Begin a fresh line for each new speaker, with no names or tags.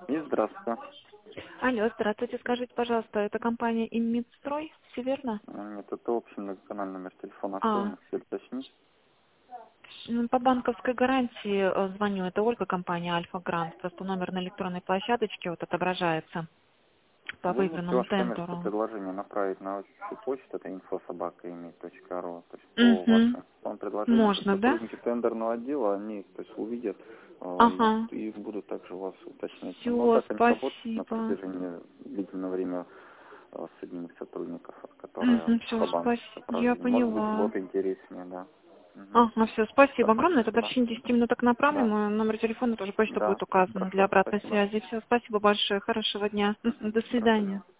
И здравствуйте.
Алло, здравствуйте. Скажите, пожалуйста, это компания Иммитстрой, все верно?
Нет, это общий многоканальный номер телефона. А кто у
А,
нас хотел уточнить?
по банковской гарантии звоню. Это Ольга, компания Альфа Грант. Просто номер на электронной площадочке вот отображается по
Вы можете
выигранному
ваше коммерческое
тендеру.
предложение направить на общую почту, это info@imi.ru. То есть по
Угу.
вашим предложениям, то есть
Можно, да?
сотрудники тендерного отдела, они то есть, увидят
Ага.
и будут также у вас уточнять. Но
Все,
так они работают на
спасибо.
протяжении длительного времени с одним из сотрудников, которые
Угу, все,
по банку
спасибо. Я
сопровождают. Может быть,
поняла.
вот интереснее, да. Мгм.
Ага, все, спасибо
Хорошо,
огромное. Тогда в
спасибо.
течение 10 минуток направлю.
Да,
Мой номер телефона тоже почта
да,
будет указана для
хорошо,
обратной
спасибо.
связи. Все, спасибо большое. Хорошего дня. До
До свидания.
свидания.